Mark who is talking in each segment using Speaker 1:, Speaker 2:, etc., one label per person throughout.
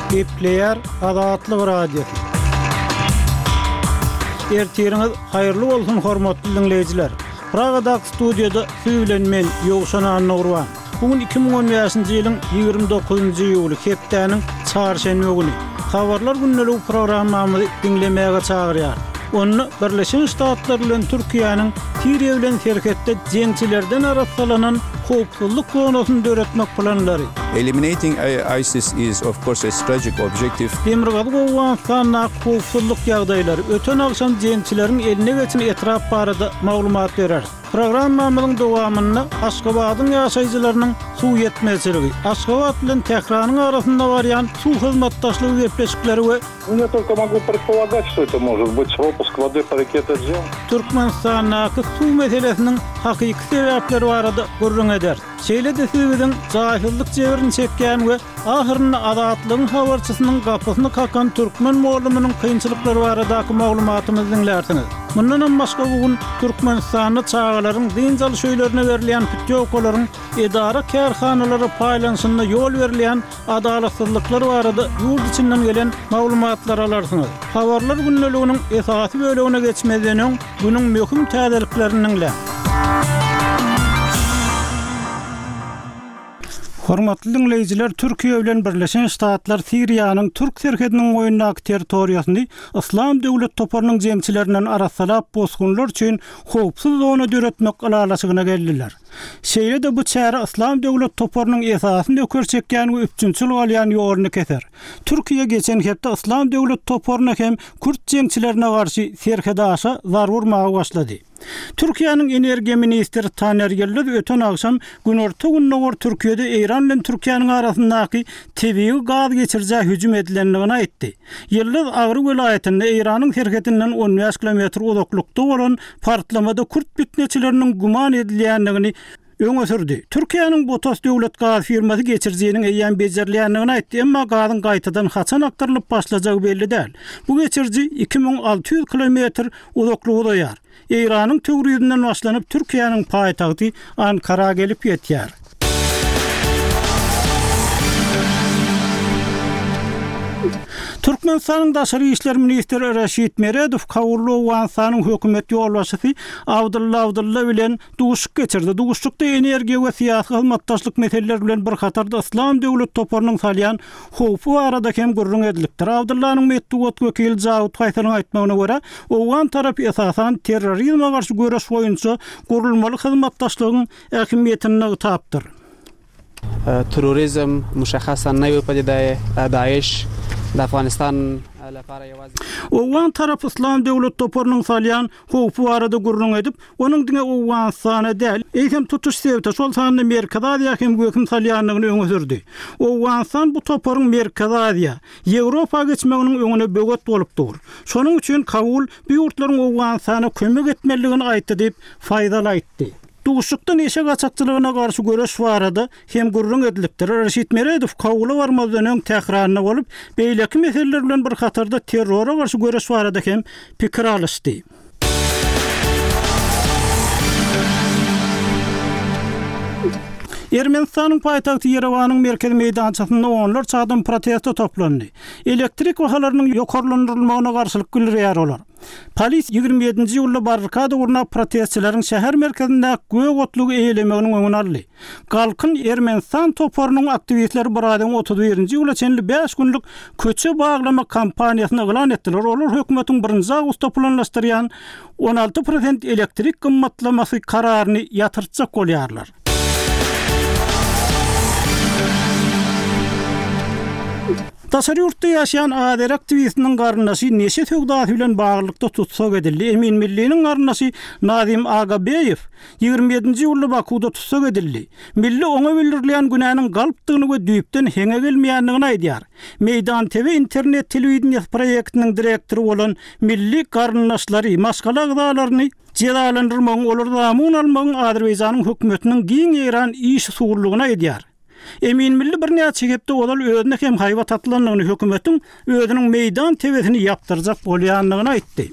Speaker 1: Gepleyer adatly radiosu. Ertiriniz hayırlı bolsun hormatly dinleyijiler. Pragadak studiyada süýlen men Ýogşan Annurwan. Bugün 2015-nji ýylyň 29-njy ýuly hepdeniň çarşembe güni. Habarlar günnelik programmamy dinlemäge çagyrýar. Onu Birleşen Ştatlar bilen Türkiýanyň Siriýa bilen serhetde jeňçilerden araşdyrlanan howpsuzlyk zonasyny döretmek planlary.
Speaker 2: Eliminating ISIS is of course a strategic objective.
Speaker 1: Demirgaly Awganistanyň howpsuzlyk ýagdaýlary öten akşam jeňçileriň eline geçen etrap barada maglumat berer. Programmamyzyň dowamyny Aşgabatyň ýaşaýjylarynyň suw ýetmezligi, Aşgabat bilen Tehranyň arasynda barýan suw hyzmatdaşlygy gepleşikleri we
Speaker 3: Я только могу предполагать, что это может быть пропуск воды по реке Таджин.
Speaker 1: Türkmenistanyň suw meselesiniň hakyky sebäpleri barada gurrun eder. Şeýle-de sebäbiň jahillik jeberini çekýän we ahyrynda adatlygyň habarçysynyň gapysyny kakan türkmen mollumynyň kynçylyklary baradaky maglumatymyzy dinlersiňiz. Mundan başga bugün Türkmenistanyň çağalaryň dinjal şöýlerine berilýän pütýokalaryň edara kärhanalary paýlanşyna ýol berilýän adalatsızlyklar barada ýurt içinden gelen maglumatlar alarsyňyz. Habarlar günneliginiň esasy bölegine geçmeden günüň möhüm täzeliklerini. Hormatly dinleyijiler, Türkiýe bilen Birleşen Ştatlar Siriýanyň türk serhediniň goýundaky territoriýasyny İslam döwlet toparynyň jeňçilerinden arasalap bosgunlar üçin howpsuz zona döretmek alalasygyna geldiler. Şeýle-de bu çäre İslam döwlet toparynyň esasyny ökerçekýän we üçünçil alýan ýoruny keser. Türkiýe geçen hepde İslam döwlet toparyna hem Kürt jeňçilerine garşy serhede aşa zar vurmagy başlady. Türkiýanyň energiýa ministri Taner Ýyldız öten akşam günorta günnäwär Türkiýede Eýran bilen Türkiýanyň arasyndaky tebii gaz geçirjä hüjüm edilendigini aýtdy. Ýyldız Agry welaýetinde Eýranyň serhedinden 15 kilometr uzaklykda bolan partlamada Kürt bütneçileriniň guman edilýändigini öňe sürdi. Türkiýanyň Botos döwlet gaz firmasy geçirjeginiň eýýän bejerilýändigini aýtdy, emma gazyň gaýtadan haçan aktarylyp başlajagy belli däl. Bu geçirji 2600 kilometr uzaklygda ýar. Eýranyň töwrüýünden başlanyp Türkiýanyň paýtagty Ankara gelip ýetýär. Türkmenistanyň daşary işler ministri Reşit Meredow Kawurlu Awganistanyň hökümet ýolbaşçysy Abdulla bilen duguşyk geçirdi. Duguşykda energiýa we syýasy hyzmatdaşlyk meseleleri bilen bir hatarda İslam döwlet toparynyň salýan howpy barada hem gurrun edilipdir. Abdullanyň metduat wekili Zawut Haýsaryň aýtmagyna görä, Awgan tarapy esasan terrorizme garşy göreş boýunça gurulmaly hyzmatdaşlygyň ähmiýetini tapdyr.
Speaker 4: Terrorizm مشخصا نوی پدیده داعش در افغانستان
Speaker 1: Awgan tarap İslam döwlet toparynyň salýan howpy barada gurrun edip, onuň diňe Awganistana däl, eýsem tutuş sebäpde şol sanyny Merkez Aziýa hem göküm salýanlygyny öňe sürdi. Awganistan bu toparyň Merkez Aziýa, Ýewropa geçmeginiň öňüne böget bolupdyr. Şonuň üçin Kabul bu ýurtlaryň Awganistana kömek etmeligini aýtdy diýip faýdaly aýtdy. Duguşykdan eşe gaçakçylygyna garşy göreş barada hem gurrun edilipdir. Reşit Meredow Kabula barmadan öň Tehranyna bolup, beýleki meseleler bilen bir hatarda terrora garşy göreş barada hem pikir alışdy. Ermenistanyň paýtagty Yerewanyň merkez meýdançasynda onlar çağdan protesto toplandy. Elektrik wahalarynyň ýokarlandyrylmagyna garşylyk bildirýär olar. Polis 27-nji ýylda barrikada gurnap protestçilerin şäher merkezinde göýe gotlugy eýlemeginiň öňüne aldy. Galkyn Ermenistan toparynyň aktivistleri buradan 31-nji ýyla çenli 5 günlük köçe baglama kampaniýasyny elan etdiler. Olar hökümetiň 1-nji awgustda planlaşdyrýan 16% elektrik gymmatlamasy kararyny ýatyrjak bolýarlar. Daşary ýurtda ýaşaýan Azer aktivistiniň garyndaşy neşe söwdasy bilen baglykda tutsak edildi. Emin Milliniň garyndaşy Nazim Agabeýew 27-nji ýylda Bakuda tutsak edildi. Milli oňa bildirilýän günäniň galpdygyny we düýpden heňe gelmeýändigini aýdýar. Meýdan TV internet telewizioniýa proýektiniň direktory bolan milli garyndaşlary maskala agdalaryny cezalandyrmagyň olarda amun almagyň Azerbaýjanyň hökümetiniň giň Eýran iş sugurlugyna aýdýar. Emin Milli bir näçe gepde olal özüne hem haýwat atlanlygyny hökümetiň özüniň meýdan tebesini ýapdyrjak bolýanlygyny aýtdy.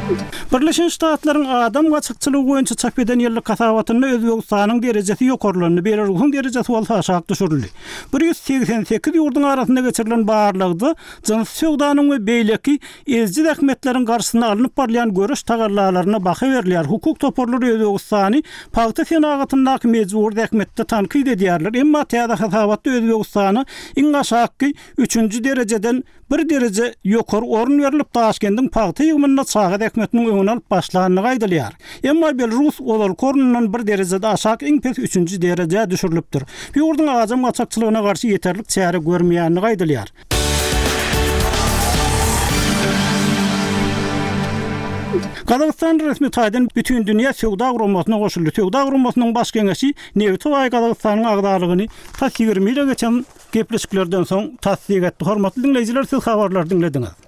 Speaker 1: Birleşen Ştatlaryň adam gaçykçylygy boýunça çap eden ýyllyk kasabatyny Özbegistanyň derejesi ýokarlygyny Belarusyň derejesi bolsa aşağı düşürildi. 188 ýurduň arasynda geçirilen barlygdy jyns söwdanyň we beýleki ezji häkmetleriň garşysyna alynıp barlayan görüş tagarlalaryna baha berilýär. Hukuk toparlary Özbegistany paýta senatyndaky mejbur häkmetde tanqid edýärler. Emma täze kasabatda Özbegistany iň aşağı 3-nji derejeden bir derece ýokary orun berilip Taşkendiň paýta ýygmyna çağa häkmetiniň öňüne alyp başlanyny gaýdalýar. Emma Belarus olal korundan bir derejede aşağı iň pes 3-nji derejeye düşürilipdir. Bu ýurduň ajam gaçakçylygyna garşy ýeterlik çäre görmeýänini gaýdalýar. Kazakistan resmi taýdan bütün dünýä söwda gurumasyna goşuldy. Söwda gurumasynyň baş geňeşi Nevtoy Kazakistanyň agdalygyny tasdiq etmeli geçen gepleşiklerden soň tasdiq etdi. Hormatly dinleýijiler, siz habarlar dinlediňiz.